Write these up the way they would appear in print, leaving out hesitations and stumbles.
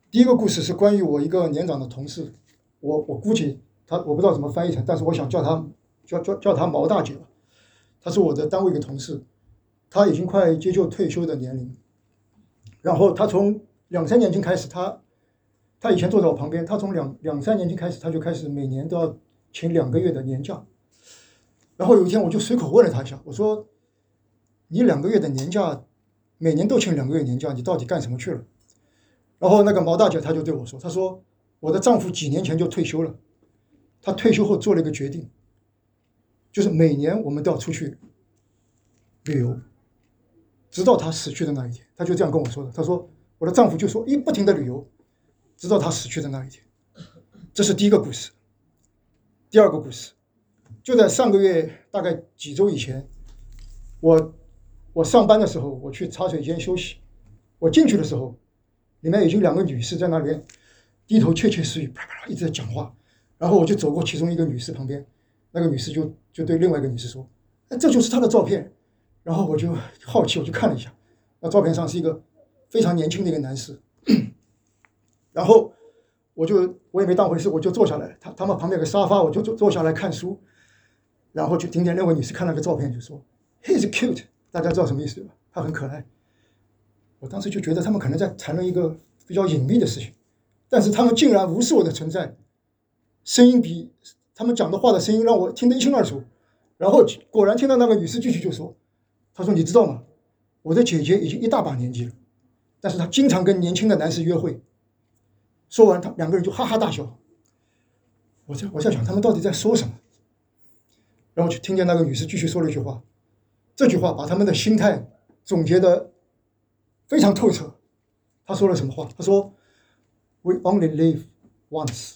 第一个故事是关于我一个年长的同事，我估计我不知道怎么翻译成，但是我想叫他毛大姐吧。他是我的单位一个同事，他已经快接近退休的年龄。然后他从2、3年前开始，他以前坐在我旁边，他从两三年前开始，他就开始每年都要请2个月的年假。然后有一天我就随口问了他一下，我说：“你2个月的年假，每年都请2个月年假，你到底干什么去了？”然后那个毛大姐她就对我说：“她说我的丈夫几年前就退休了，他退休后做了一个决定，就是每年我们都要出去旅游，直到他死去的那一天。”他就这样跟我说的。他说我的丈夫就说不停的旅游，直到他死去的那一天。这是第一个故事。第二个故事，就在上个月大概几周以前，我上班的时候，我去茶水间休息，我进去的时候，里面已经2个女士在那边低头窃窃私语，啪啪啪一直在讲话。然后我就走过其中一个女士旁边，那个女士就对另外一个女士说：“这就是她的照片。”然后我就好奇，我就看了一下，那照片上是一个非常年轻的一个男士。然后我也没当回事，我就坐下来，他们旁边有个沙发，我就坐下来看书。然后就听见那位女士看那个照片就说 ：“He's cute。”大家知道什么意思吧？他很可爱。我当时就觉得他们可能在谈论一个比较隐秘的事情，但是他们竟然无视我的存在，声音比他们讲的话的声音让我听得一清二楚。然后果然听到那个女士继续就说：“她说你知道吗？我的姐姐已经一大把年纪了，但是她经常跟年轻的男士约会。”说完，2个人就哈哈大笑。我在想他们到底在说什么。然后就听见那个女士继续说了一句话，这句话把他们的心态总结得非常透彻。她说了什么话？她说 ：“We only live once,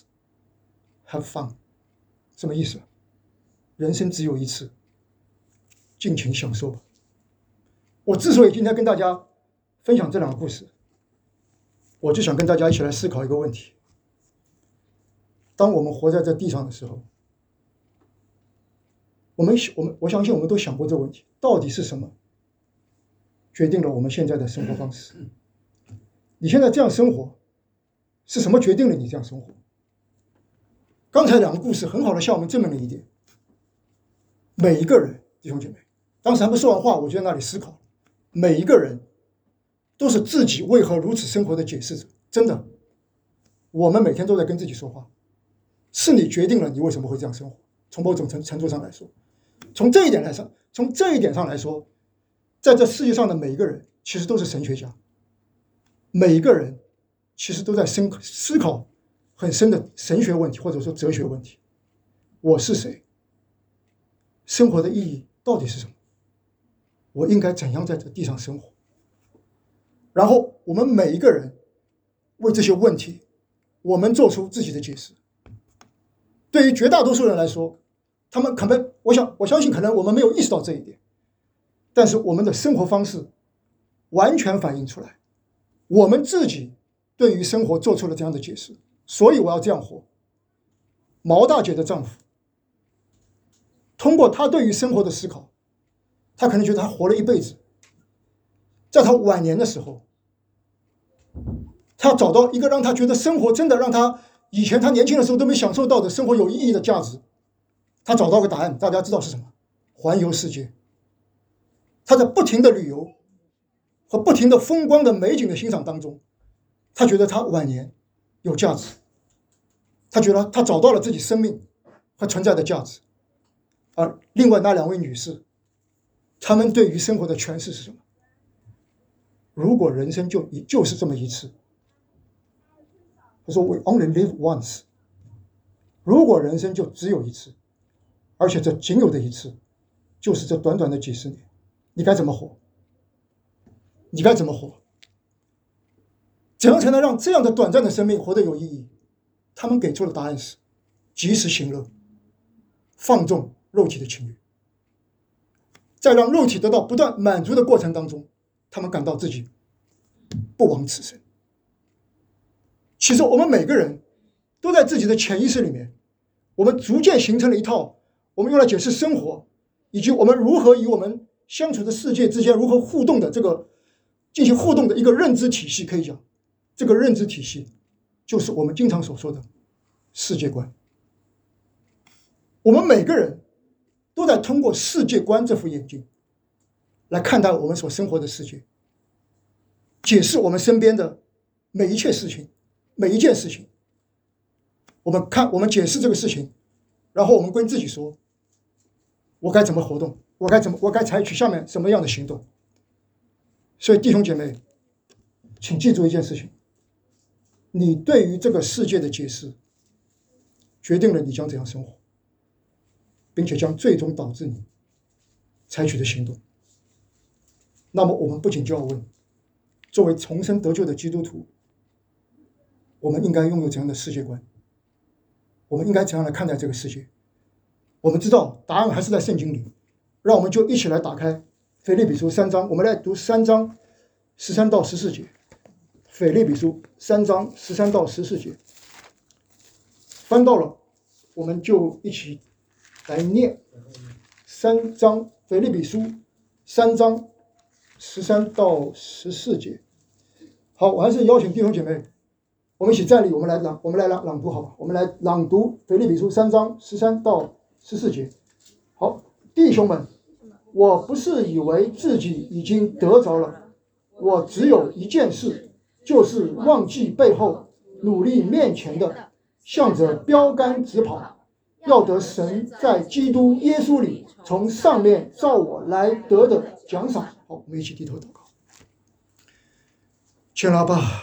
have fun。”什么意思？人生只有一次，尽情享受吧。我之所以今天跟大家分享这2个故事，我就想跟大家一起来思考一个问题：当我们活在这地上的时候，我相信我们都想过这个问题，到底是什么决定了我们现在的生活方式？你现在这样生活，是什么决定了你这样生活？刚才2个故事很好的向我们证明了一点：每一个人，弟兄姐妹，当时还没说完话，我就在那里思考，每一个人都是自己为何如此生活的解释者。真的，我们每天都在跟自己说话，是你决定了你为什么会这样生活。从某种程度上来说，从这一点上来说，在这世界上的每一个人其实都是神学家，每一个人其实都在思考很深的神学问题，或者说哲学问题。我是谁？生活的意义到底是什么？我应该怎样在这地上生活？然后我们每一个人为这些问题，我们做出自己的解释。对于绝大多数人来说，他们可能，我相信可能我们没有意识到这一点，但是我们的生活方式完全反映出来，我们自己对于生活做出了这样的解释。所以我要这样活。毛大姐的丈夫通过他对于生活的思考，他可能觉得他活了一辈子，在他晚年的时候，他找到一个让他觉得生活真的让他以前他年轻的时候都没享受到的生活有意义的价值。他找到个答案，大家知道是什么？环游世界。他在不停的旅游和不停的风光的美景的欣赏当中，他觉得他晚年有价值，他觉得他找到了自己生命和存在的价值。而另外那2位女士，她们对于生活的诠释是什么？如果人生就是这么一次，他说 We only live once。 如果人生就只有一次，而且这仅有的一次就是这短短的几十年，你该怎么活？你该怎么活？怎样才能让这样的短暂的生命活得有意义？他们给出的答案是及时行乐，放纵肉体的情欲，在让肉体得到不断满足的过程当中，他们感到自己不枉此生。其实我们每个人都在自己的潜意识里面，我们逐渐形成了一套我们用来解释生活，以及我们如何与我们相处的世界之间进行互动的一个认知体系。可以讲，这个认知体系就是我们经常所说的世界观。我们每个人都在通过世界观这副眼镜来看待我们所生活的世界，解释我们身边的每一切事情，每一件事情。我们解释这个事情，然后我们跟自己说，我该怎么活动，我该采取下面什么样的行动。所以弟兄姐妹，请记住一件事情，你对于这个世界的解释决定了你将怎样生活，并且将最终导致你采取的行动。那么我们不仅就要问，作为重生得救的基督徒，我们应该拥有怎样的世界观，我们应该怎样来看待这个世界。我们知道答案还是在圣经里，让我们就一起来打开腓立比书3章，我们来读3章13到14节。腓立比书3章13到14节，翻到了，我们就一起来念3章，腓立比书3章13到14节。好，我还是邀请弟兄姐妹，我们一起站立，我们来朗读，好吧？我们来朗读腓立比书3章13到14节。好，弟兄们，我不是以为自己已经得着了，我只有一件事，就是忘记背后，努力面前的，向着标杆直跑，要得神在基督耶稣里从上面照我来得的奖赏。好，我们一起低头祷告。亲爱的爸，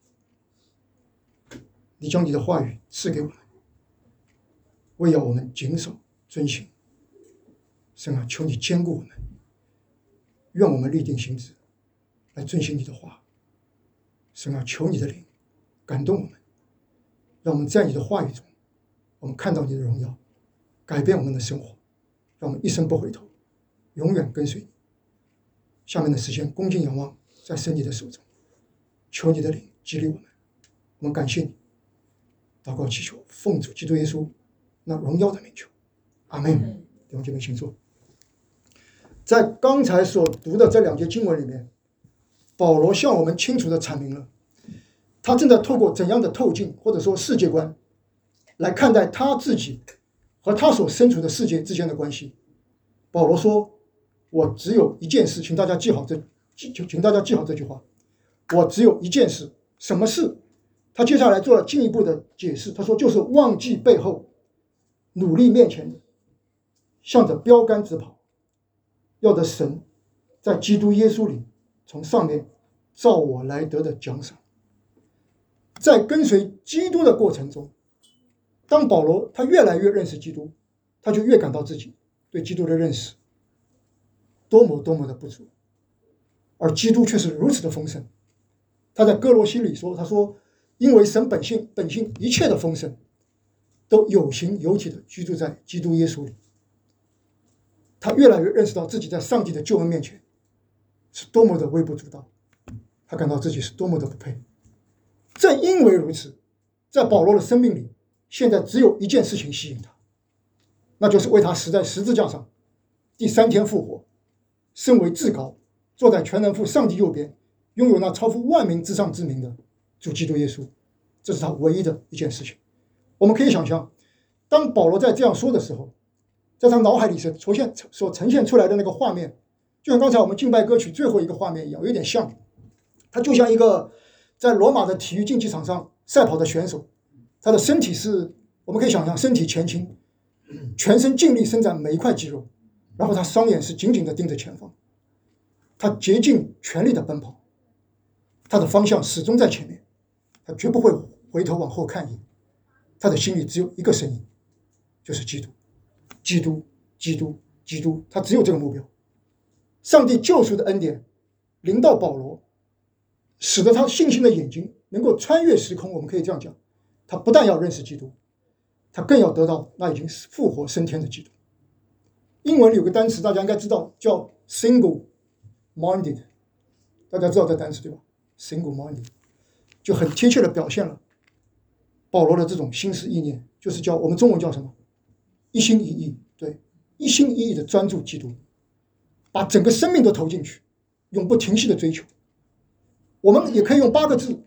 你将你的话语赐给我们，为要我们谨守遵行。神啊，求你坚固我们，愿我们立定心志来遵行你的话。神啊，求你的灵感动我们，让我们在你的话语中，我们看到你的荣耀，改变我们的生活，让我们一生不回头，永远跟随你。下面的时间恭敬仰望在神你的手中，求你的灵激励我们，我们感谢你。祷告祈求，奉主基督耶稣那荣耀的名求，阿门。弟兄姐妹请坐。在刚才所读的这2节经文里面，保罗向我们清楚地阐明了他正在透过怎样的透镜或者说世界观来看待他自己和他所身处的世界之间的关系。保罗说，我只有一件事，请大家记好这句话，我只有一件事。什么事？他接下来做了进一步的解释，他说就是忘记背后，努力面前，向着标杆直跑，要得神在基督耶稣里从上面照我来得的奖赏。在跟随基督的过程中，当保罗他越来越认识基督，他就越感到自己对基督的认识多么的不足，而基督却是如此的丰盛。他在哥罗西里说，他说因为神本性一切的丰盛都有形有体的居住在基督耶稣里。他越来越认识到自己在上帝的救恩面前是多么的微不足道，他感到自己是多么的不配。正因为如此，在保罗的生命里，现在只有一件事情吸引他，那就是为他死在十字架上，第3天复活，身为至高，坐在全能父上帝右边，拥有那超乎万名之上之名的主基督耶稣。这是他唯一的一件事情。我们可以想象，当保罗在这样说的时候，在他脑海里所呈现出来的那个画面，就像刚才我们敬拜歌曲最后一个画面一样，有点像。他就像一个在罗马的体育竞技场上赛跑的选手，他的身体是，我们可以想象，身体前倾，全身尽力伸展每一块肌肉，然后他双眼是紧紧地盯着前方，他竭尽全力的奔跑，他的方向始终在前面，他绝不会回头往后看一眼，他的心里只有一个声音，就是基督，基督，基督，基督，他只有这个目标。上帝救赎的恩典临到保罗，使得他信心的眼睛能够穿越时空。我们可以这样讲，他不但要认识基督，他更要得到那已经复活升天的基督。英文里有个单词大家应该知道，叫 single minded， 大家知道这单词对吧？ single minded 就很贴切的表现了保罗的这种心思意念，就是叫我们中文叫什么？一心一意。对，一心一意的专注基督，把整个生命都投进去，永不停息的追求。我们也可以用8个字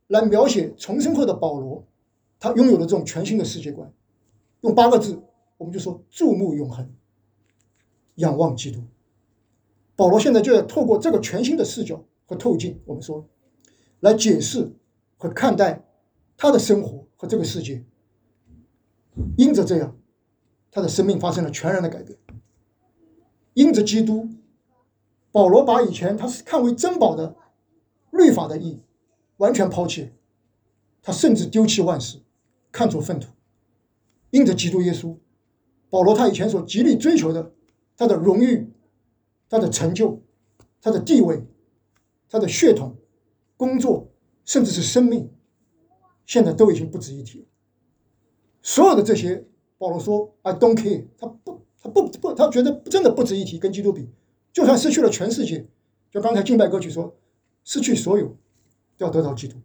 来描写重生后的保罗，他拥有了这种全新的世界观。用8个字，我们就说注目永恒，仰望基督。保罗现在就要透过这个全新的视角和透镜，我们说来解释和看待他的生活和这个世界。因着这样，他的生命发生了全然的改变。因着基督，保罗把以前他是看为珍宝的律法的义完全抛弃，他甚至丢弃万事，看作粪土。因着基督耶稣，保罗他以前所极力追求的，他的荣誉、他的成就、他的地位、他的血统、工作，甚至是生命，现在都已经不值一提了。所有的这些，保罗说 I don't care， 他觉得真的不值一提，跟基督比，就算失去了全世界，就刚才敬拜歌曲说，失去所有都要得到基督，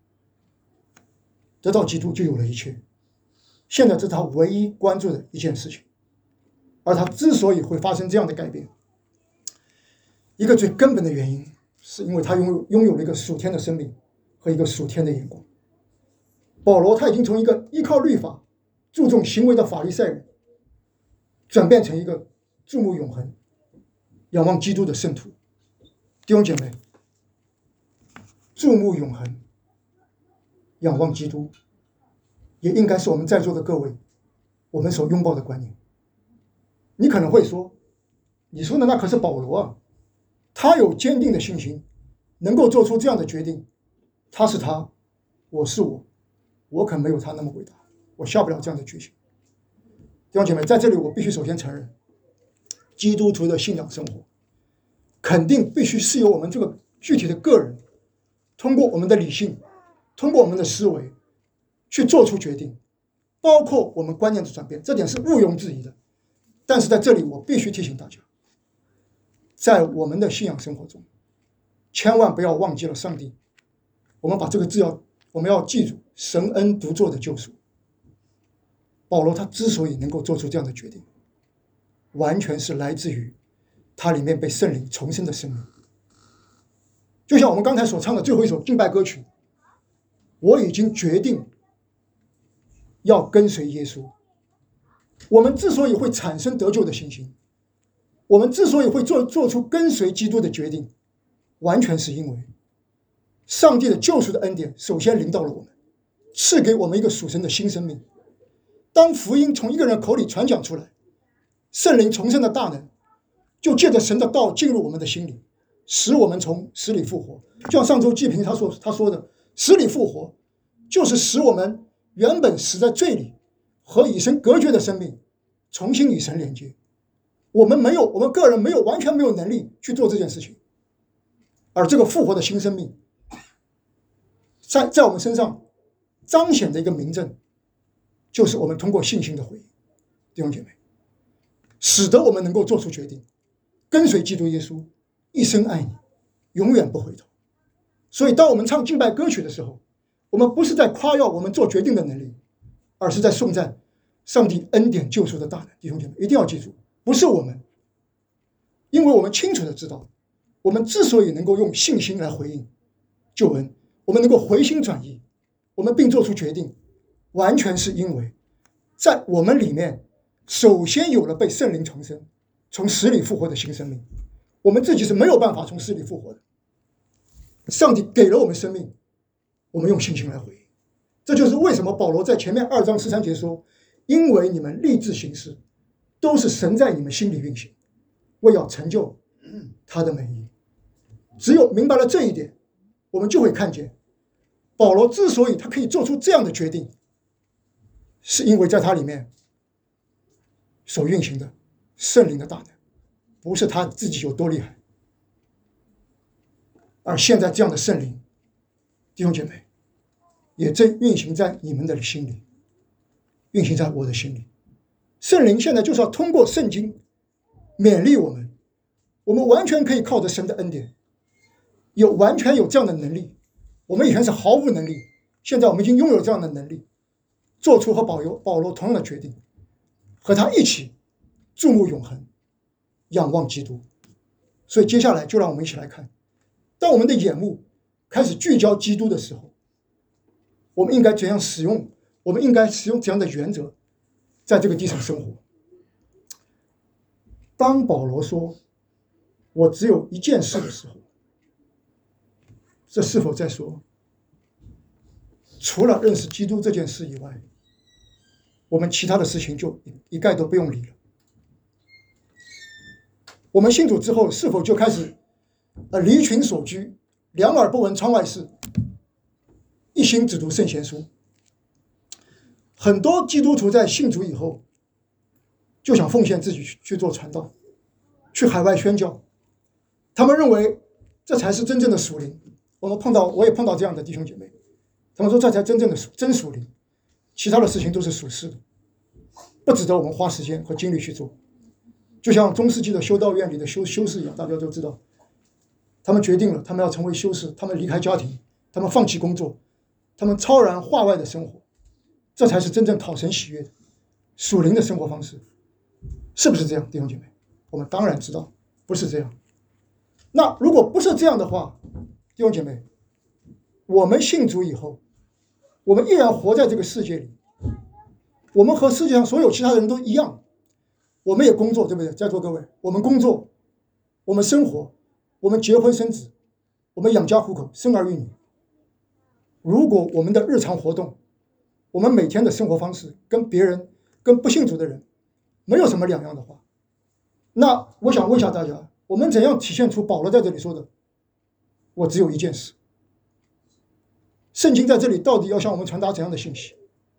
得到基督就有了一切。现在这是他唯一关注的一件事情。而他之所以会发生这样的改变，一个最根本的原因，是因为他拥有了一个属天的生命和一个属天的眼光。保罗他已经从一个依靠律法、注重行为的法利赛人，转变成一个注目永恒、仰望基督的圣徒。弟兄姐妹，注目永恒、仰望基督，也应该是我们在座的各位我们所拥抱的观念。你可能会说，你说的那可是保罗啊，他有坚定的信心，能够做出这样的决定。他是他，我是我可没有他那么伟大，我下不了这样的决心。弟兄姐妹，在这里我必须首先承认，基督徒的信仰生活肯定必须是由我们这个具体的个人，通过我们的理性，通过我们的思维去做出决定，包括我们观念的转变，这点是毋庸置疑的。但是在这里我必须提醒大家，在我们的信仰生活中，千万不要忘记了上帝。我们把这个字我们要记住，神恩独作的救赎。保罗他之所以能够做出这样的决定，完全是来自于他里面被圣灵重生的生命。就像我们刚才所唱的最后一首敬拜歌曲，我已经决定要跟随耶稣。我们之所以会产生得救的信心，我们之所以会做出跟随基督的决定，完全是因为上帝的救赎的恩典首先临到了我们，赐给我们一个属神的新生命。当福音从一个人口里传讲出来，圣灵重生的大能就借着神的道进入我们的心里，使我们从死里复活。就像上周季平他说的，死里复活就是使我们原本死在罪里和与神隔绝的生命重新与神连接。我们个人完全没有能力去做这件事情，而这个复活的新生命在我们身上彰显的一个明证，就是我们通过信心的回应。弟兄姐妹，使得我们能够做出决定，跟随基督耶稣，一生爱你，永远不回头。所以当我们唱敬拜歌曲的时候，我们不是在夸耀我们做决定的能力，而是在颂赞上帝恩典救赎的大能。弟兄姐妹，一定要记住，不是我们，因为我们清楚的知道，我们之所以能够用信心来回应救恩，我们能够回心转意，我们并做出决定，完全是因为在我们里面首先有了被圣灵重生、从死里复活的新生命。我们自己是没有办法从死里复活的，上帝给了我们生命，我们用信心来回应。这就是为什么保罗在前面2章13节说，因为你们立志行事，都是神在你们心里运行，为要成就他的美意。只有明白了这一点，我们就会看见保罗之所以他可以做出这样的决定，是因为在他里面所运行的圣灵的大能，不是他自己有多厉害。而现在这样的圣灵，弟兄姐妹，也正运行在你们的心里，运行在我的心里。圣灵现在就是要通过圣经勉励我们，我们完全可以靠着神的恩典，完全有这样的能力。我们以前是毫无能力，现在我们已经拥有这样的能力，做出和保罗同样的决定，和他一起注目永恒，仰望基督。所以接下来就让我们一起来看，当我们的眼目开始聚焦基督的时候， 我们应该怎样使用，我们应该使用怎样的原则，在这个地上生活。当保罗说我只有一件事的时候，这是否在说除了认识基督这件事以外，我们其他的事情就一概都不用理了？我们信主之后，是否就开始离群索居，两耳不闻窗外事，一心只读圣贤书？很多基督徒在信主以后，就想奉献自己去做传道，去海外宣教。他们认为这才是真正的属灵。我也碰到这样的弟兄姐妹，他们说这才真正的真属灵，其他的事情都是属世的，不值得我们花时间和精力去做。就像中世纪的修道院里的修士一样，大家都知道，他们决定了他们要成为修士，他们离开家庭，他们放弃工作，他们超然化外的生活，这才是真正讨神喜悦的属灵的生活方式。是不是这样，弟兄姐妹？我们当然知道不是这样。那如果不是这样的话，弟兄姐妹，我们信主以后，我们依然活在这个世界里，我们和世界上所有其他人都一样，我们也工作，对不对？在座各位，我们工作，我们生活，我们结婚生子，我们养家糊口，生儿育女。如果我们的日常活动，我们每天的生活方式跟别人、跟不信主的人没有什么两样的话，那我想问一下大家，我们怎样体现出保罗在这里说的我只有一件事？圣经在这里到底要向我们传达怎样的信息？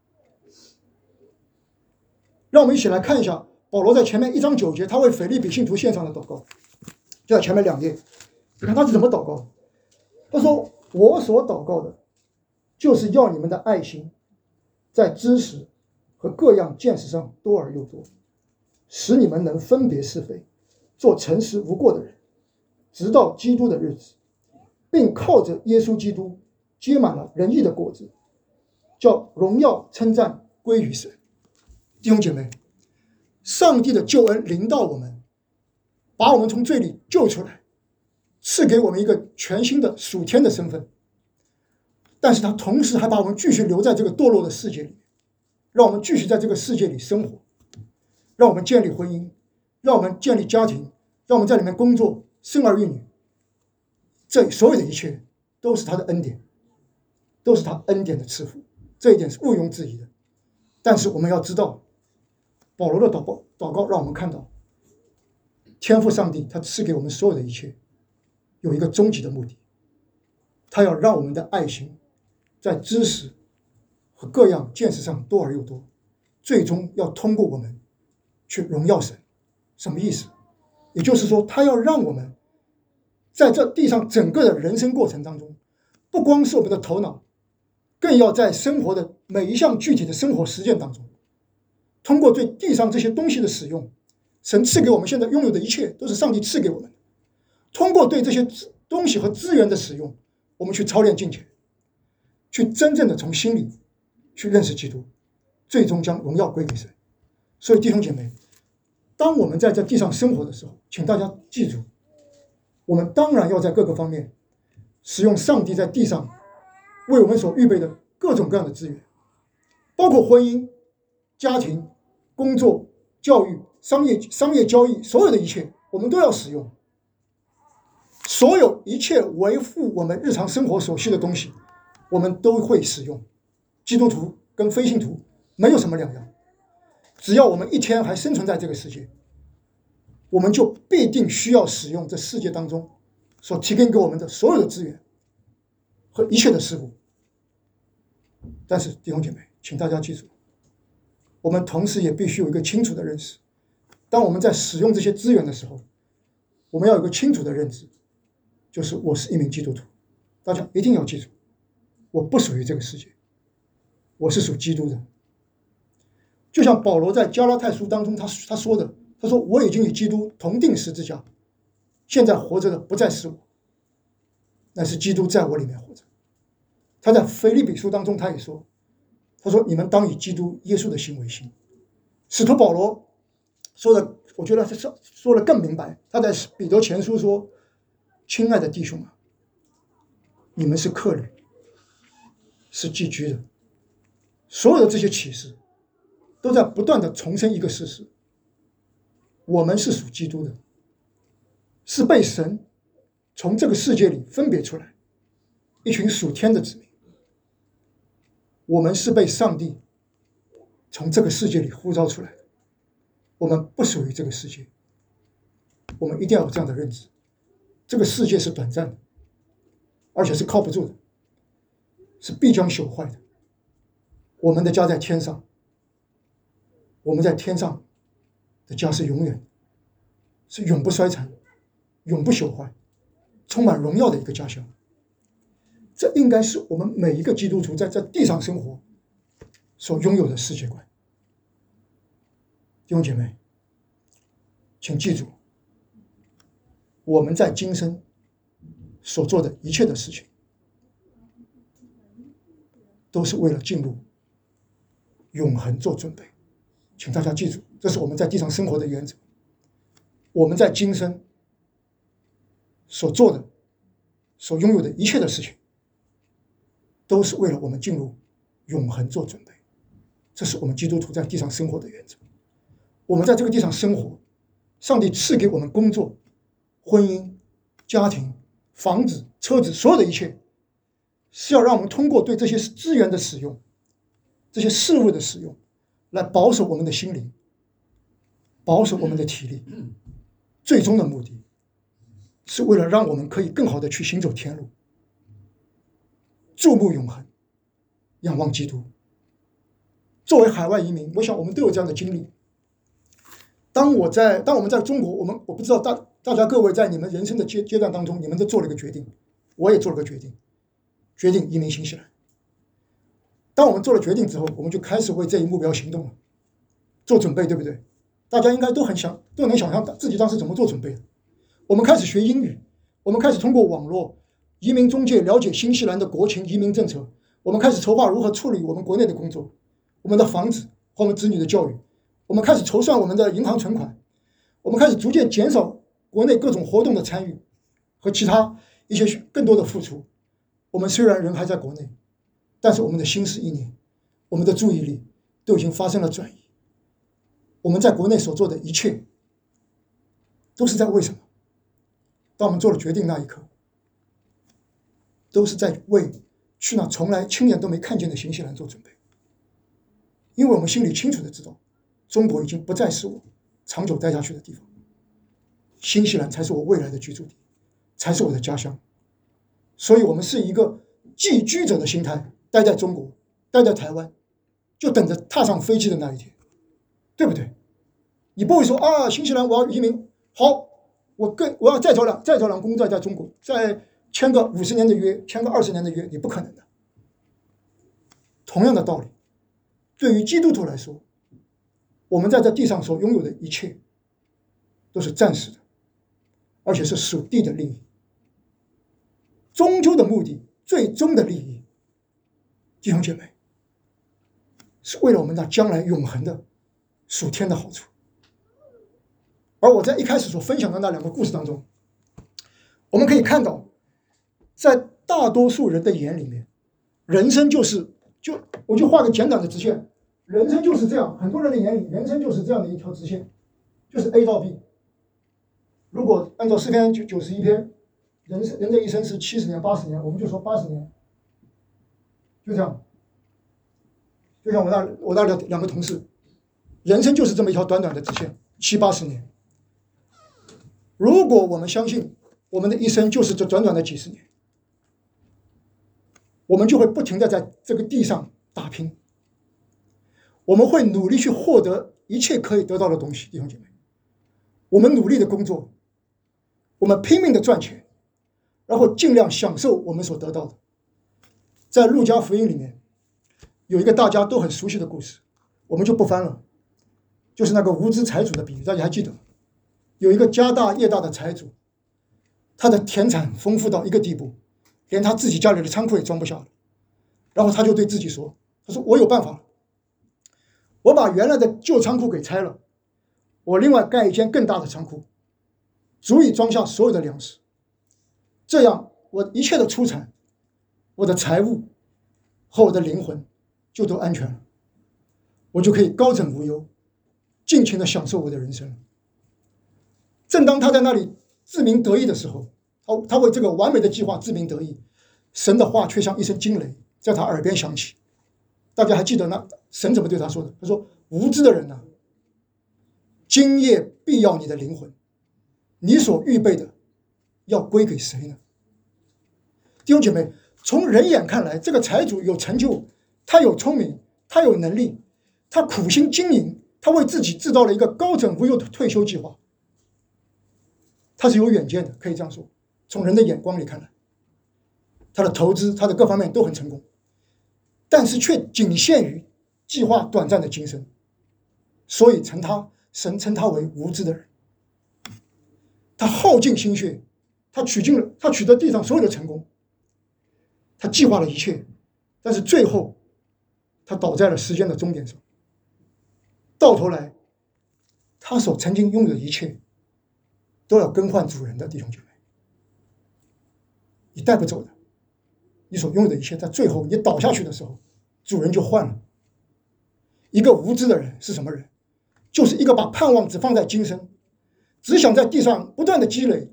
让我们一起来看一下保罗在前面1章9节他为腓立比信徒献上的祷告，就在前面2页。你看他是怎么祷告？他说：我所祷告的就是要你们的爱心在知识和各样见识上多而又多，使你们能分别是非，做诚实无过的人，直到基督的日子，并靠着耶稣基督结满了仁义的果子，叫荣耀称赞归于神。弟兄姐妹，上帝的救恩临到我们，把我们从罪里救出来，赐给我们一个全新的属天的身份，但是他同时还把我们继续留在这个堕落的世界里，让我们继续在这个世界里生活，让我们建立婚姻，让我们建立家庭，让我们在里面工作，生儿育女。这所有的一切都是他的恩典，都是他恩典的赐福，这一点是毋庸置疑的。但是我们要知道，保罗的祷告让我们看到，天父上帝他赐给我们所有的一切有一个终极的目的，他要让我们的爱心在知识和各样见识上多而又多，最终要通过我们去荣耀神。什么意思？也就是说，他要让我们在这地上整个的人生过程当中，不光是我们的头脑，更要在生活的每一项具体的生活实践当中，通过对地上这些东西的使用，神赐给我们现在拥有的一切都是上帝赐给我们的，通过对这些东西和资源的使用，我们去操练敬虔，去真正的从心里去认识基督，最终将荣耀归给神。所以弟兄姐妹，当我们在这地上生活的时候，请大家记住，我们当然要在各个方面使用上帝在地上为我们所预备的各种各样的资源，包括婚姻、家庭、工作、教育、商业交易，所有的一切我们都要使用。所有一切维护我们日常生活所需的东西，我们都会使用。基督徒跟非信徒没有什么两样，只要我们一天还生存在这个世界，我们就必定需要使用这世界当中所提供给我们的所有的资源和一切的事物。但是弟兄姐妹，请大家记住，我们同时也必须有一个清楚的认识，当我们在使用这些资源的时候，我们要有一个清楚的认知，就是我是一名基督徒。大家一定要记住，我不属于这个世界，我是属基督的。就像保罗在加拉太书当中他说的，他说我已经与基督同定十字架，现在活着的不再是我，乃是基督在我里面活着。他在腓立比书当中他也说，他说你们当以基督耶稣的心为心。使徒保罗说的，我觉得他说的更明白，他在彼得前书说，亲爱的弟兄啊，你们是客旅， 是寄居的。所有的这些启示都在不断的重申一个事实：我们是属基督的，是被神从这个世界里分别出来一群属天的子民。我们是被上帝从这个世界里呼召出来的，我们不属于这个世界。我们一定要有这样的认知，这个世界是短暂的，而且是靠不住的，是必将朽坏的。我们的家在天上，我们在天上的家是永远，是永不衰残、永不朽坏、充满荣耀的一个家乡。这应该是我们每一个基督徒在这地上生活所拥有的世界观。弟兄姐妹，请记住，我们在今生所做的一切的事情，都是为了进入永恒做准备。请大家记住，这是我们在地上生活的原则。我们在今生所做的、所拥有的一切的事情，都是为了我们进入永恒做准备。这是我们基督徒在地上生活的原则。我们在这个地上生活，上帝赐给我们工作、婚姻、家庭、房子、车子，所有的一切，是要让我们通过对这些资源的使用、这些事物的使用，来保守我们的心灵，保守我们的体力。最终的目的是为了让我们可以更好的去行走天路，注目永恒，仰望基督。作为海外移民，我想我们都有这样的经历。当我们在中国，我不知道大家各位在你们人生的阶段当中，你们都做了一个决定，我也做了个决定移民新西兰。当我们做了决定之后，我们就开始为这一目标行动了，做准备，对不对？大家应该都能想象自己当时怎么做准备的。我们开始学英语，我们开始通过网络移民中介了解新西兰的国情移民政策，我们开始筹划如何处理我们国内的工作、我们的房子和我们子女的教育，我们开始筹算我们的银行存款，我们开始逐渐减少国内各种活动的参与和其他一些更多的付出。我们虽然人还在国内，但是我们的心思意念、我们的注意力都已经发生了转移。我们在国内所做的一切，都是在为什么？当我们做了决定那一刻，都是在为去那从来亲眼都没看见的新西兰做准备。因为我们心里清楚的知道，中国已经不再是我长久待下去的地方，新西兰才是我未来的居住地，才是我的家乡。所以我们是一个寄居者的心态，待在中国，待在台湾，就等着踏上飞机的那一天，对不对？你不会说啊，新西兰我要移民，好，我要再找两工作在中国，再签个50年的约，签个20年的约，你不可能的。同样的道理，对于基督徒来说，我们在这地上所拥有的一切，都是暂时的，而且是属地的利益。终究的目的，最终的利益，弟兄姐妹，是为了我们那将来永恒的属天的好处。而我在一开始所分享的那2个故事当中，我们可以看到，在大多数人的眼里面，人生我就画个简短的直线，人生就是这样。很多人的眼里，人生就是这样的一条直线，就是 A 到 B。如果按照诗篇91篇，人的一生是70年、80年，我们就说80年，就这样。就像我那2个同事，人生就是这么一条短短的直线，70、80年。如果我们相信我们的一生就是这短短的几十年，我们就会不停地在这个地上打拼，我们会努力去获得一切可以得到的东西。弟兄姐妹，我们努力的工作，我们拼命的赚钱，然后尽量享受我们所得到的。在路加福音里面有一个大家都很熟悉的故事，我们就不翻了，就是那个无知财主的比喻，大家还记得？有一个家大业大的财主，他的田产丰富到一个地步，连他自己家里的仓库也装不下了。然后他就对自己说：“他说我有办法了，我把原来的旧仓库给拆了，我另外盖一间更大的仓库，足以装下所有的粮食。这样，我一切的出产，我的财物和我的灵魂就都安全了，我就可以高枕无忧，尽情的享受我的人生了。正当他在那里自鸣得意的时候，他为这个完美的计划自鸣得意，神的话却像一声惊雷在他耳边响起。大家还记得那神怎么对他说的？他说：“无知的人啊，今夜必要你的灵魂，你所预备的要归给谁呢？”弟兄姐妹，从人眼看来，这个财主有成就，他有聪明，他有能力，他苦心经营，他为自己制造了一个高枕无忧的退休计划。他是有远见的，可以这样说。从人的眼光里看来，他的投资，他的各方面都很成功，但是却仅限于计划短暂的今生，所以神称他为无知的人。他耗尽心血，他取得地上所有的成功，他计划了一切，但是最后他倒在了时间的终点上。到头来，他所曾经拥有的一切都要更换主人的，弟兄姐妹，你带不走的。你所拥有的一切，在最后你倒下去的时候，主人就换了。一个无知的人是什么人？就是一个把盼望只放在今生，只想在地上不断的积累，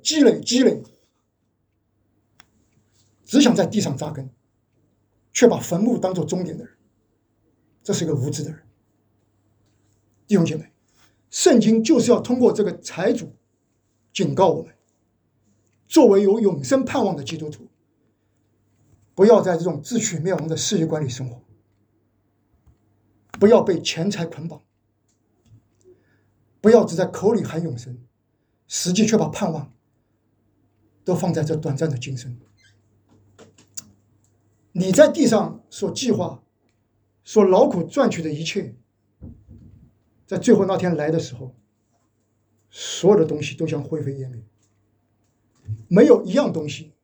只想在地上扎根，却把坟墓当作终点的人。这是一个无知的人。弟兄姐妹，圣经就是要通过这个财主警告我们，作为有永生盼望的基督徒，不要在这种自取灭亡的世界观里生活，不要被钱财捆绑，不要只在口里喊永生，实际却把盼望都放在这短暂的今生。你在地上所计划、所劳苦赚取的一切，在最后那天来的时候，所有的东西都将灰飞烟灭，没有一样东西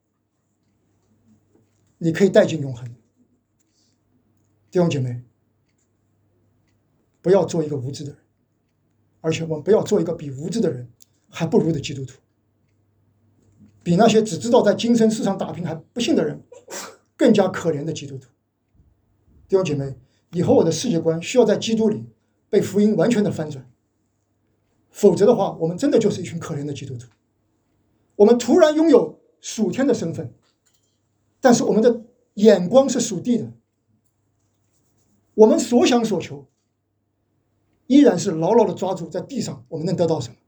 你可以带进永恒。弟兄姐妹，不要做一个无知的人，而且我们不要做一个比无知的人还不如的基督徒，比那些只知道在今生世上打拼还不信的人更加可怜的基督徒。弟兄姐妹，以后我的世界观需要在基督里被福音完全的翻转，否则的话，我们真的就是一群可怜的基督徒。我们突然拥有属天的身份，但是我们的眼光是属地的，我们所想所求依然是牢牢的抓住在地上我们能得到什么。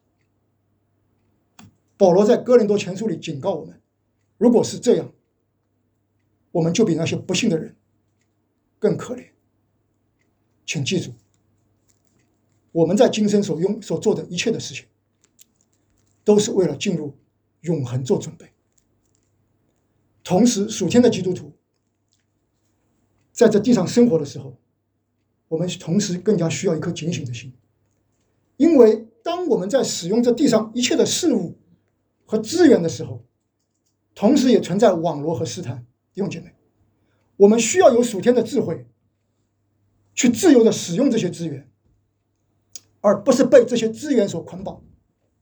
保罗在哥林多前书里警告我们，如果是这样，我们就比那些不信的人更可怜。请记住，我们在今生所做的一切的事情，都是为了进入永恒做准备。同时，属天的基督徒在这地上生活的时候，我们同时更加需要一颗警醒的心，因为当我们在使用这地上一切的事物和资源的时候，同时也存在网罗和试探。弟兄姐妹，我们需要有属天的智慧，去自由的使用这些资源，而不是被这些资源所捆绑。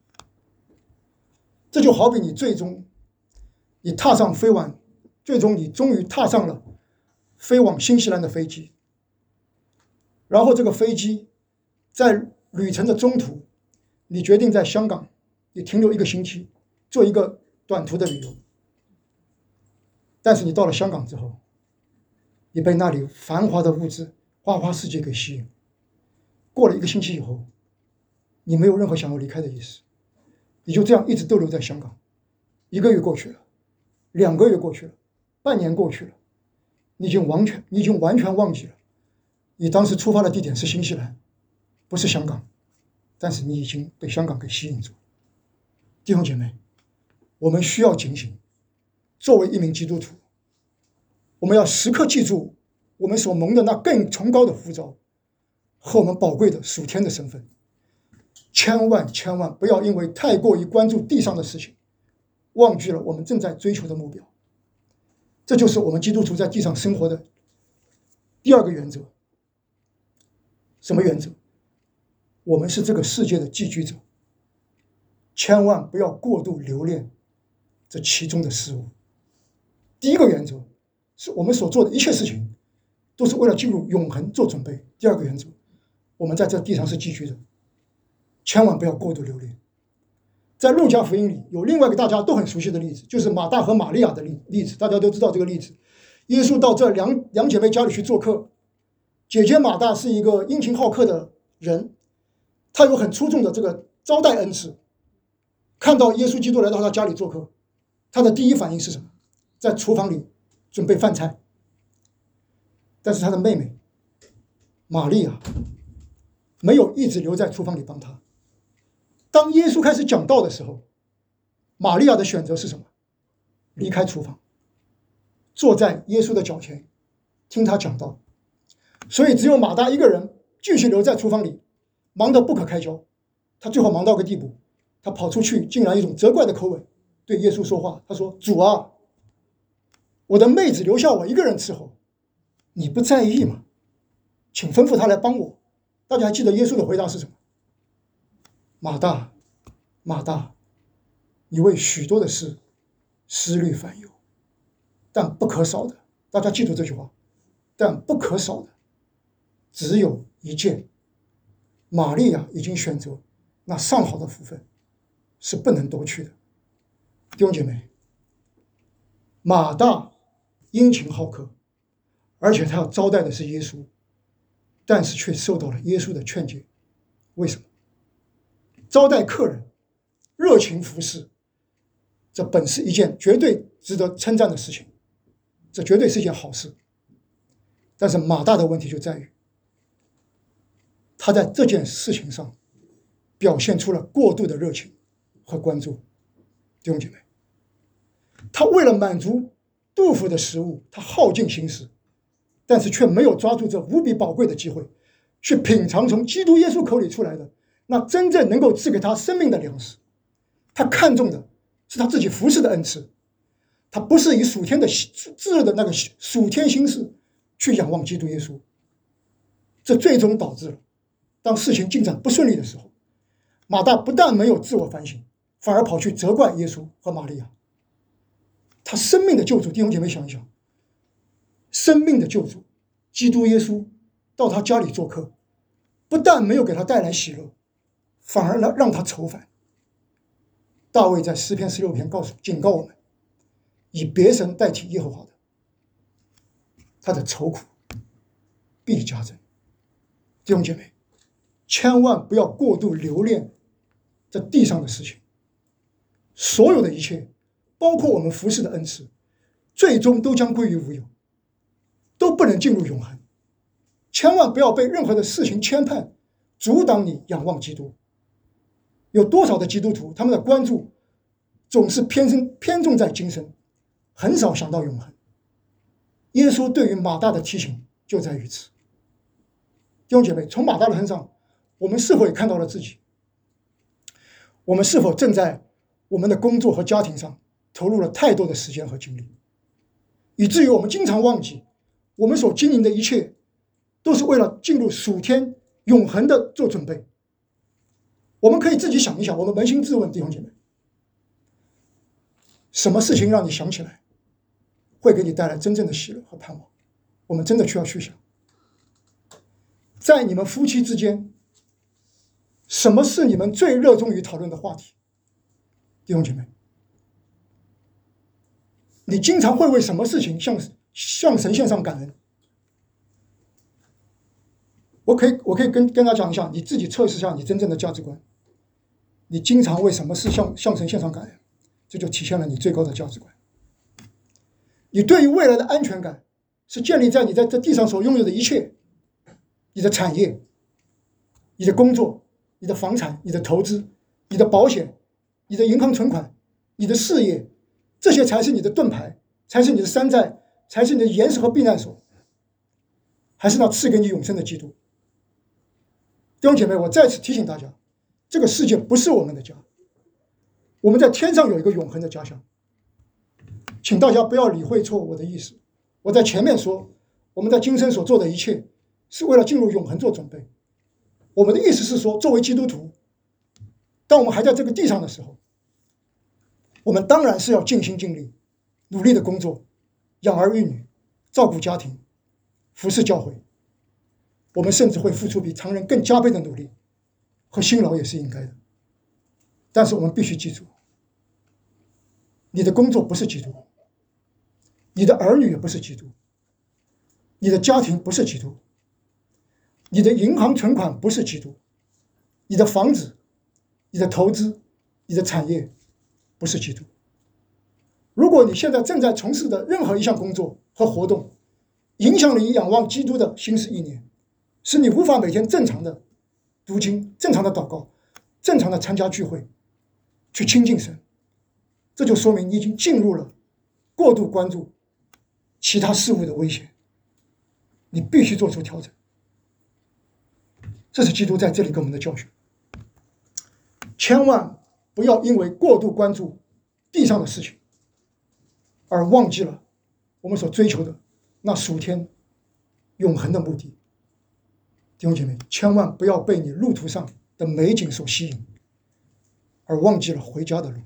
这就好比你最终你终于踏上了飞往新西兰的飞机，然后这个飞机在旅程的中途，你决定在香港你停留1个星期，做一个短途的旅游。但是你到了香港之后，你被那里繁华的物质、花花世界给吸引。过了1个星期以后，你没有任何想要离开的意思，你就这样一直逗留在香港。1个月过去了，2个月过去了，半年过去了，你已经完全忘记了，你当时出发的地点是新西兰，不是香港，但是你已经被香港给吸引住。弟兄姐妹，我们需要警醒。作为一名基督徒，我们要时刻记住我们所蒙的那更崇高的呼召和我们宝贵的属天的身份。千万不要因为太过于关注地上的事情，忘记了我们正在追求的目标。这就是我们基督徒在地上生活的第2个原则。什么原则？我们是这个世界的寄居者，千万不要过度留恋这其中的事物。第1个原则是我们所做的一切事情都是为了进入永恒做准备。第二个原则，我们在这地上是寄居的，千万不要过度留恋。在路加福音里有另外一个大家都很熟悉的例子，就是马大和玛利亚的例子，大家都知道这个例子。耶稣到这两姐妹家里去做客，姐姐马大是一个殷勤好客的人，她有很出众的这个招待恩赐。看到耶稣基督来到她家里做客，她的第一反应是什么？在厨房里准备饭菜。但是她的妹妹玛利亚没有一直留在厨房里帮她。当耶稣开始讲道的时候，玛利亚的选择是什么？离开厨房，坐在耶稣的脚前，听他讲道。所以只有马大一个人继续留在厨房里，忙得不可开交。他最后忙到个地步，他跑出去，竟然一种责怪的口吻对耶稣说话。他说：“主啊，我的妹子留下我一个人伺候，你不在意吗？请吩咐他来帮我。”大家还记得耶稣的回答是什么？马大，马大，你为许多的事思虑烦忧，但不可少的，大家记住这句话，但不可少的只有一件。玛利亚已经选择那上好的福分，是不能夺去的。弟兄姐妹，马大殷勤好客，而且他要招待的是耶稣，但是却受到了耶稣的劝诫。为什么？招待客人，热情服侍，这本是一件绝对值得称赞的事情，这绝对是一件好事。但是马大的问题就在于，他在这件事情上表现出了过度的热情和关注。弟兄姐妹，他为了满足肚腹的食物，他耗尽心思，但是却没有抓住这无比宝贵的机会，去品尝从基督耶稣口里出来的那真正能够赐给他生命的粮食。他看重的是他自己服侍的恩赐，他不是以属天的炙热的那个属天心思去仰望基督耶稣。这最终导致了，当事情进展不顺利的时候，马大不但没有自我反省，反而跑去责怪耶稣和玛利亚。他生命的救主，弟兄姐妹想一想，生命的救主基督耶稣到他家里做客，不但没有给他带来喜乐，反而让他愁烦。大卫在诗篇16篇警告我们，以别神代替耶和华的，他的愁苦必加增。弟兄姐妹，千万不要过度留恋这地上的事情，所有的一切，包括我们服侍的恩赐，最终都将归于无有，都不能进入永恒。千万不要被任何的事情牵绊，阻挡你仰望基督。有多少的基督徒，他们的关注总是偏重在今生，很少想到永恒。耶稣对于马大的提醒就在于此。弟兄姐妹，从马大的身上，我们是否也看到了自己？我们是否正在我们的工作和家庭上投入了太多的时间和精力，以至于我们经常忘记，我们所经营的一切都是为了进入属天永恒的做准备。我们可以自己想一想，我们扪心自问，弟兄姐妹，什么事情让你想起来会给你带来真正的喜乐和盼望？我们真的需要去想。在你们夫妻之间，什么是你们最热衷于讨论的话题？弟兄姐妹，你经常会为什么事情向神献上感恩？我可以跟大家讲一下，你自己测试一下你真正的价值观。你经常为什么事向神献上感恩，这就体现了你最高的价值观。你对于未来的安全感是建立在你在这地上所拥有的一切，你的产业、你的工作、你的房产、你的投资、你的保险、你的银行存款、你的事业，这些才是你的盾牌，才是你的山寨，才是你的岩石和避难所，还是那赐给你永生的基督？弟兄姐妹，我再次提醒大家，这个世界不是我们的家，我们在天上有一个永恒的家乡。请大家不要理会错我的意思。我在前面说，我们在今生所做的一切是为了进入永恒做准备。我们的意思是说，作为基督徒，当我们还在这个地上的时候，我们当然是要尽心尽力，努力的工作，养儿育女，照顾家庭， 服侍教会，我们甚至会付出比常人更加倍的努力和辛劳，也是应该的。但是我们必须记住，你的工作不是基督，你的儿女也不是基督，你的家庭不是基督，你的银行存款不是基督，你的房子、你的投资、你的产业不是基督。如果你现在正在从事的任何一项工作和活动，影响了你仰望基督的心思意念，使你无法每天正常的读经、正常的祷告、正常的参加聚会，去亲近神，这就说明你已经进入了过度关注其他事物的危险，你必须做出调整。这是基督在这里给我们的教训。千万不要因为过度关注地上的事情，而忘记了我们所追求的那属天永恒的目的。弟兄姐妹，千万不要被你路途上的美景所吸引，而忘记了回家的路。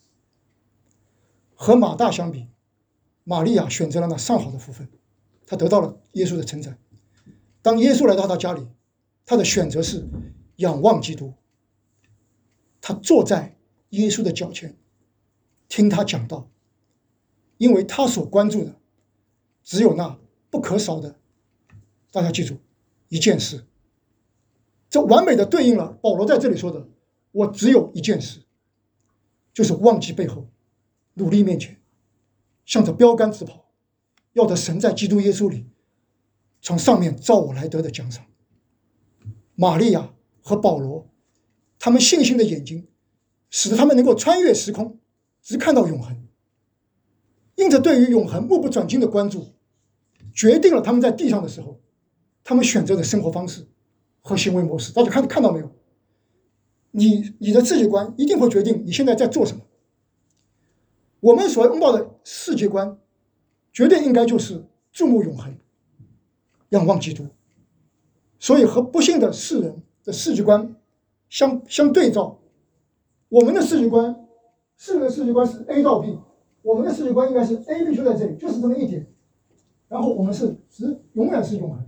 和马大相比，玛利亚选择了那上好的福分，她得到了耶稣的称赞。当耶稣来到她家里，她的选择是仰望基督，她坐在耶稣的脚前，听他讲道，因为他所关注的只有那不可少的，大家记住一件事，这完美的对应了保罗在这里说的，我只有一件事，就是忘记背后，努力面前，向着标杆直跑，要得神在基督耶稣里从上面召我来得的奖赏。玛利亚和保罗，他们信心的眼睛使得他们能够穿越时空，只看到永恒。因着对于永恒目不转睛的关注，决定了他们在地上的时候，他们选择的生活方式和行为模式。大家看到没有？你的世界观一定会决定你现在在做什么。我们所拥抱的世界观，绝对应该就是注目永恒，仰望基督。所以和不幸的世人的世界观相对照，我们的世界观，世人的世界观是 A 到 B， 我们的世界观应该是 A、B 就在这里，就是这么一点。然后我们是永远是永恒，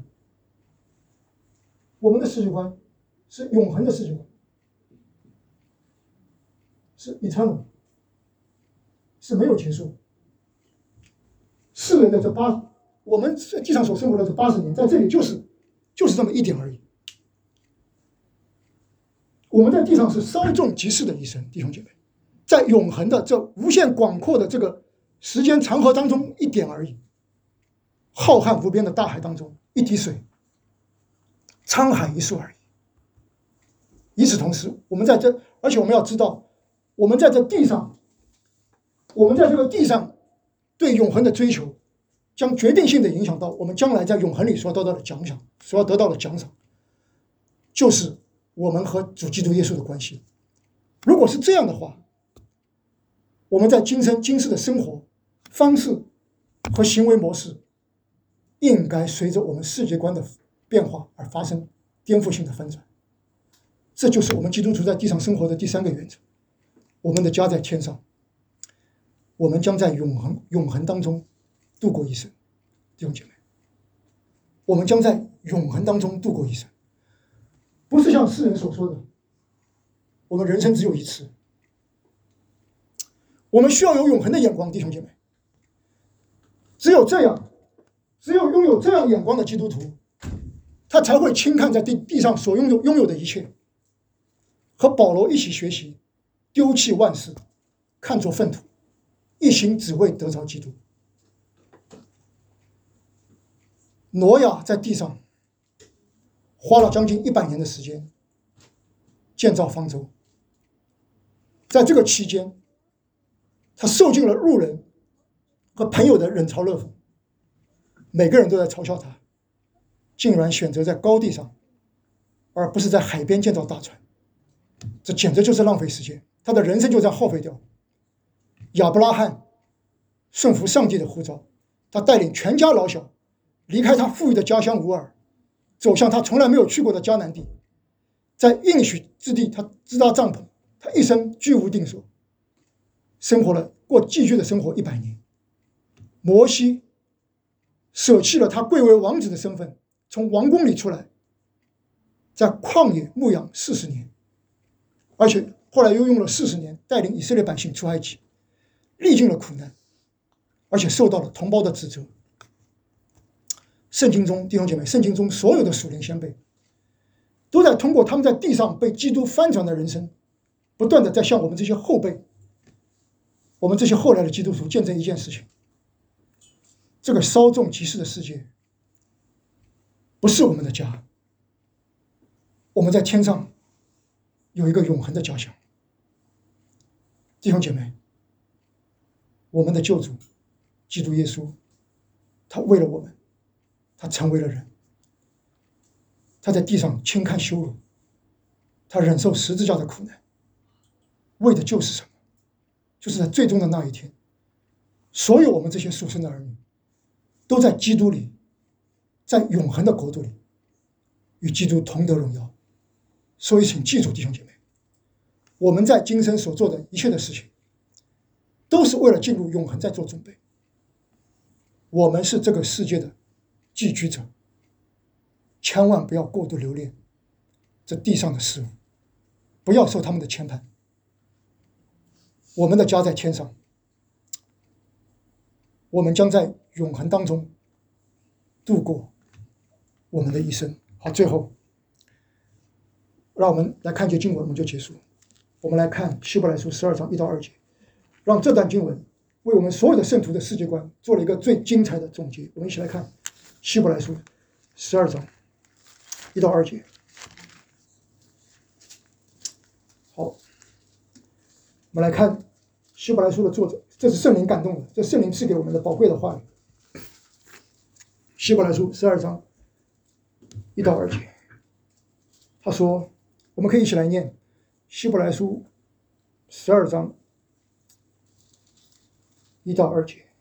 我们的世界观是永恒的世界观，是 eternal， 是没有结束。世人的我们在地上所生活的这80年，在这里就是这么一点而已。我们在地上是稍纵即逝的一生，弟兄姐妹，在永恒的这无限广阔的这个时间长河当中一点而已。浩瀚无边的大海当中一滴水，沧海一粟而已。与此同时，而且我们要知道，我们在这地上，我们在这个地上对永恒的追求，将决定性的影响到我们将来在永恒里所得到的奖赏，就是我们和主基督耶稣的关系。如果是这样的话，我们在今世的生活方式和行为模式，应该随着我们世界观的变化而发生颠覆性的翻转。这就是我们基督徒在地上生活的第3个原则。我们的家在天上，我们将在永恒当中度过一生。弟兄姐妹，我们将在永恒当中度过一生，不是像世人所说的我们人生只有一次。我们需要有永恒的眼光，弟兄姐妹。只有拥有这样眼光的基督徒，他才会轻看在地上所拥有的一切，和保罗一起学习，丢弃万事，看作粪土，一心只为得着基督。挪亚在地上花了将近100年的时间建造方舟，在这个期间，他受尽了路人和朋友的冷嘲热讽，每个人都在嘲笑他，竟然选择在高地上，而不是在海边建造大船，这简直就是浪费时间，他的人生就这样耗费掉。亚伯拉罕顺服上帝的呼召，他带领全家老小离开他富裕的家乡乌尔，走向他从来没有去过的迦南地，在应许之地，他支搭帐篷，他一生居无定所，过寄居的生活100年。摩西舍弃了他贵为王子的身份，从王宫里出来，在旷野牧养40年，而且后来又用了40年带领以色列百姓出埃及，历尽了苦难，而且受到了同胞的指责。圣经中，弟兄姐妹，圣经中所有的属灵先辈都在通过他们在地上被基督翻转的人生，不断的在向我们这些后辈，我们这些后来的基督徒见证一件事情：这个稍纵即逝的世界不是我们的家，我们在天上有一个永恒的家乡。弟兄姐妹，我们的救主基督耶稣，他为了我们，他成为了人，他在地上轻看羞辱，他忍受十字架的苦难，为的就是什么？就是在最终的那一天，所有我们这些属神的儿女都在基督里，在永恒的国度里与基督同得荣耀。所以请记住，弟兄姐妹，我们在今生所做的一切的事情都是为了进入永恒在做准备。我们是这个世界的寄居者，千万不要过度留恋这地上的事物，不要受他们的牵绊。我们的家在天上，我们将在永恒当中度过我们的一生。好，最后让我们来看节经文，我们就结束。我们来看希伯来书12章1到2节，让这段经文为我们所有的圣徒的世界观做了一个最精彩的总结。我们一起来看希伯来书12章1到2节。好，我们来看希伯来书的作者，这是圣灵感动的，这圣灵赐给我们的宝贵的话语。希伯来书12章1到2节，他说，我们可以一起来念希伯来书12章1到2节。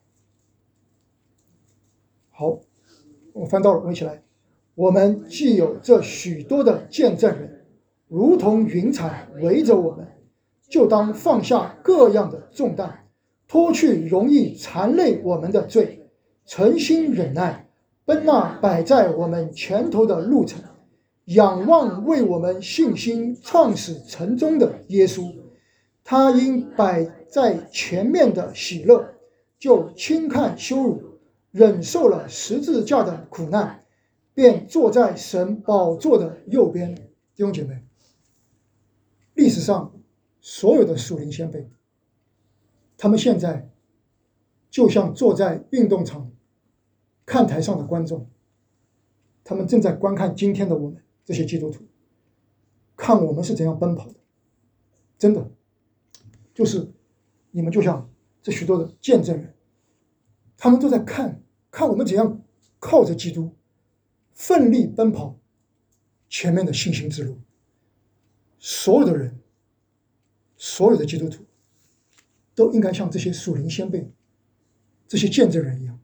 好，我翻到了，我们一起来。我们既有这许多的见证人，如同云彩围着我们，就当放下各样的重担，脱去容易缠累我们的罪，诚心忍耐，奔那摆在我们前头的路程，仰望为我们信心创始成终的耶稣。他因摆在前面的喜乐，就轻看羞辱，忍受了十字架的苦难，便坐在神宝座的右边。弟兄姐妹，历史上所有的属灵先辈，他们现在就像坐在运动场看台上的观众，他们正在观看今天的我们这些基督徒，看我们是怎样奔跑的。真的，就是你们就像这许多的见证人，他们都在看我们怎样靠着基督奋力奔跑前面的信心之路。所有的人，所有的基督徒都应该像这些属灵先辈，这些见证人一样，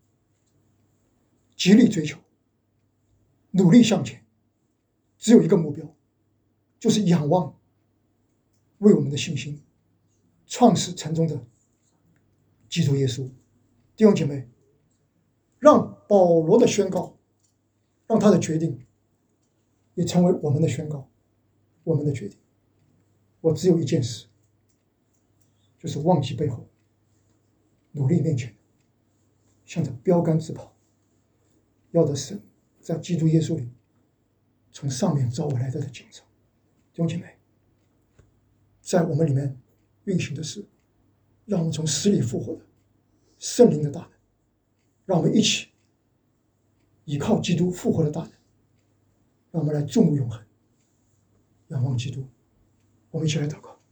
极力追求，努力向前，只有一个目标，就是仰望为我们的信心创始成终的基督耶稣。弟兄姐妹，让保罗的宣告，让他的决定也成为我们的宣告，我们的决定。我只有一件事，就是忘记背后，努力面前，向着标杆直跑，要的神在基督耶稣里从上面招我来的奖赏。弟兄姐妹，在我们里面运行的是让我们从死里复活的圣灵的大能，让我们一起依靠基督复活的大能，让我们来注目永恒，仰望基督。我们一起来祷告。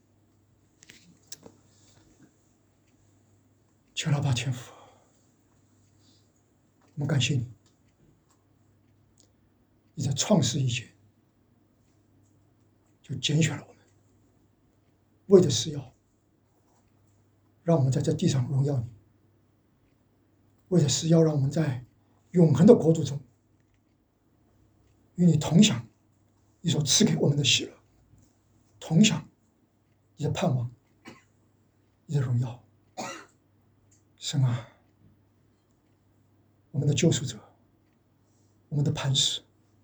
求拉巴天父，我们感谢你，你在创世以前就拣选了我们，为的是要让我们在这地上荣耀你，为的是要让我们在永恒的国度中与你同享你所赐给我们的喜乐，同享你的盼望，你的荣耀。神啊， 我们的救赎者，我们的磐石。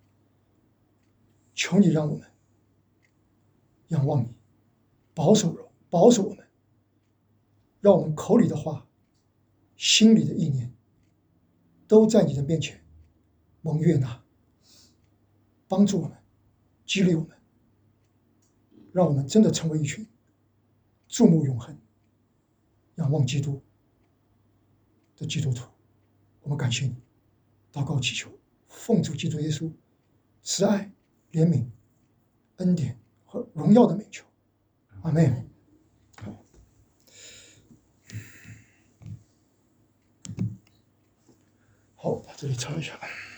求你让我们仰望你，保守我们，让我们口里的话、心里的意念，都在你的面前蒙悦纳，帮助我们，激励我们，让我们真的成为一群注目永恒、仰望基督的基督徒。我们感谢你，祷告祈求，奉主基督耶稣慈爱、怜悯、恩典和荣耀的美求，阿们。好，把这里抄一下。